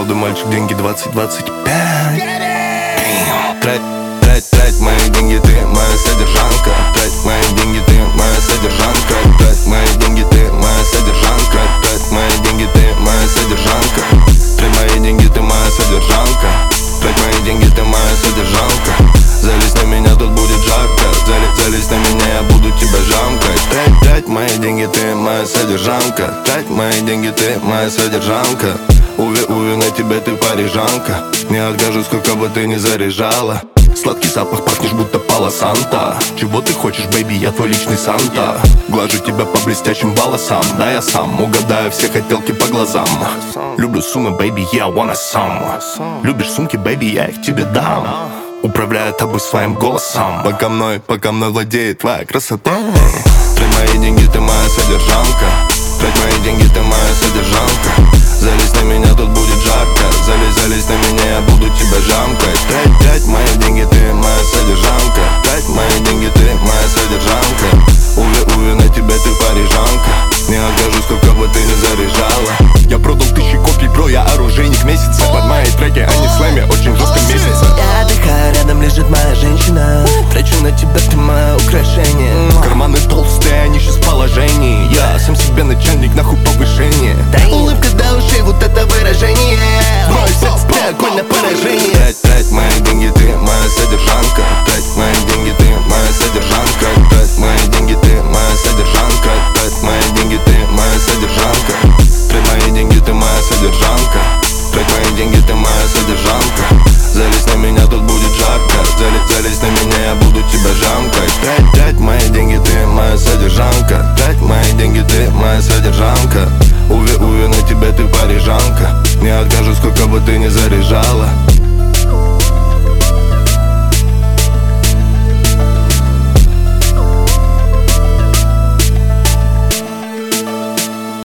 молодой мальчик, деньги 20-25. Трать мои деньги, ты моя содержанка. Трать мои деньги, ты моя содержанка. Трать мои деньги, ты моя содержанка. Трать мои деньги, ты моя содержанка. Трать мои деньги, ты моя содержанка. Трать мои деньги, ты моя содержанка. Залезь на меня, тут будет жарко. Залезь на меня, я буду тебя жамкать. Трать мои деньги, ты моя содержанка. Трать мои деньги, ты моя содержанка. Уви, на тебе ты парижанка. Не откажу, сколько бы ты ни заряжала. Сладкий запах, пахнешь будто Пало Санта. Чего ты хочешь, бэйби, я твой личный Санта. Глажу тебя по блестящим волосам. Да, я сам угадаю все хотелки по глазам. Люблю суммы, бэйби, я wanna some. Любишь сумки, бэйби, я их тебе дам. Управляю тобой своим голосом. Пока мной владеет твоя красота. Трать мои деньги, ты моя содержанка. Трать мои деньги, ты моя содержанка. Залезь на меня, тут будет жарко. Залезь на меня, я буду тебя жамкать. Трать мои деньги, ты моя содержанка. Трать мои деньги, ты моя содержанка. Уви, на тебе ты парижанка. Не откажу, сколько бы ты ни заряжала. Я продал 1000 копий, бро, я оружейник месяца. Под мои треки, а не слэме, очень жестко месяца. Я отдыхаю, рядом лежит моя женщина. Трачу на тебя, ты мое украшение. Карманы толстые, они сейчас в положении. Я сам себе начальник, нахуй повышение. Улыбка до ушей, вот это выражение. Мой секс, ты огонь на поражение. Трать мои деньги, ты моя содержанка. Трать мои деньги, ты моя содержанка. Трать мои деньги, ты моя содержанка. Трать мои деньги, ты моя содержанка. Трать мои деньги, ты моя содержанка. Трать мои деньги, ты моя содержанка. Залезь на меня, тут будет жарко. Залезь на меня, я буду тебя жамкать. Трать мои деньги, ты моя содержанка. Трать мои деньги, ты моя содержанка. Уви, на тебе ты парижанка. Не откажу, сколько бы ты ни заряжала.